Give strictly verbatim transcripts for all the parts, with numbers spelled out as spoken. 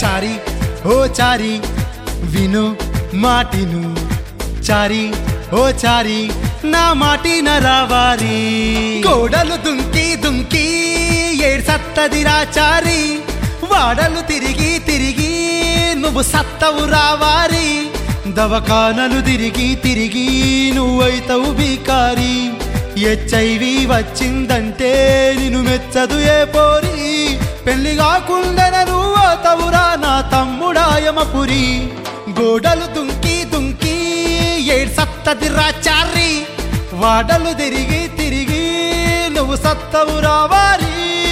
చారి ఓ చారి విను మాటిను చారి ఓ చారి నా మాటిన రావారి గోడలు దుంకి దుంకి ఏడు సత్తదిరా చారి వాడలు తిరిగి తిరిగి నువ్వు సత్తవు రావారి దవకానలు తిరిగి తిరిగి నువ్వైతవు బికారి హెచ్ఐవి వచ్చిందంటే నిన్ను మెచ్చదు ఏ పోరి పెళ్లి కాకుండా నువ్వు అవుతావురా నా తమ్ముడాయమపురి గోడలు దుంకి దుంకి ఏడు సత్తదిరా చారి వాడలు తిరిగి తిరిగి నువ్వు సత్తవు రావారి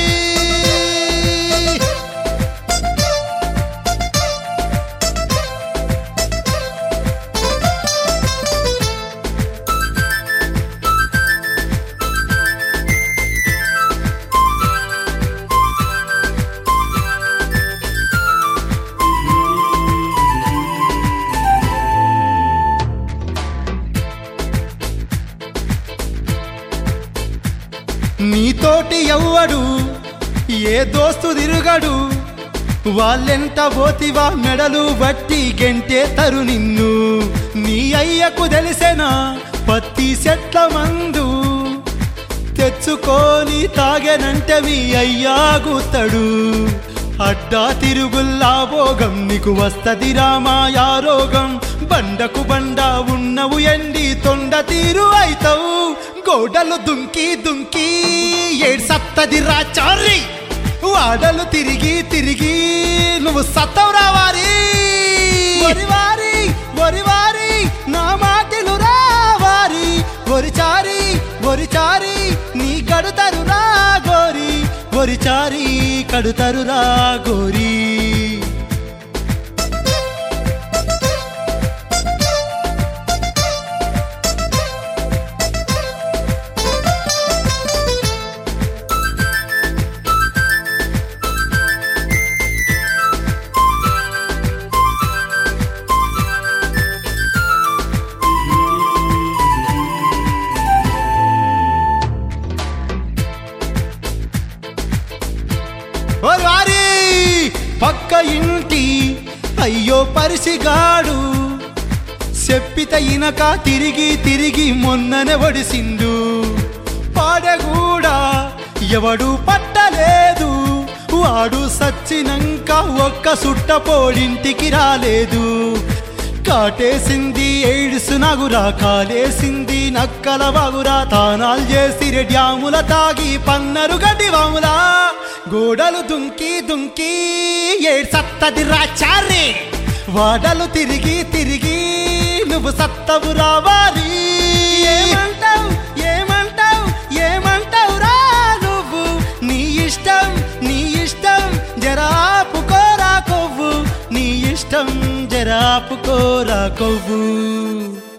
నీతోటి ఎవ్వడు ఏ దోస్తు తిరుగడు వాళ్ళెంట పోతివా మెడలు బట్టి గెంటే తరు నిన్ను నీ అయ్యకు తెలిసేనా పత్తి చెట్ల మందు తెచ్చుకొని తాగెనంటే మీ అయ్యా గుత్తడు అడ్డా తిరుగుల్లా భోగం నీకు వస్తది రామాయా రోగం బండకు బండ ఉన్నవు ఎండి తొండ తీరు అయితవు గోడలు దుంకి దుంకి ఏడు సత్తదిరా చారి వాడలు తిరిగి తిరిగి నువ్వు సత్తవు రావారి వరివారి వరివారి నా మాటలు రావారి వరిచారి వరిచారి నీ కడుతరు రా గోరి వరిచారి కడుతరు రా గోరి వారి పక్క ఇంటి అయ్యో పరిసిగాడు చెప్పిత ఇనక తిరిగి తిరిగి మొన్ననే వడిసిండు పాడగూడా ఎవడు పట్టలేదు వాడు సచ్చినంక ఒక్క సుట్టపోడింటికి రాలేదు కాటేసింది ఎయిడ్స్ నగురా కాలేసింది నక్కల బాగురా తానాలు చేసి రెడ్యాముల తాగి పన్నరు గడ్డివాములా గోడలు దుంకి దుంకి ఏడు సత్తదిరా చారి వాడలు తిరిగి తిరిగి నువ్వు సత్తవు రావాలి ఏమంటావు ఏమంటావు ఏమంటావు రా నువ్వు నీ ఇష్టం నీ ఇష్టం జరాపుకోరా కొవ్వు నీ ఇష్టం జరాపుకోరా కొవ్వు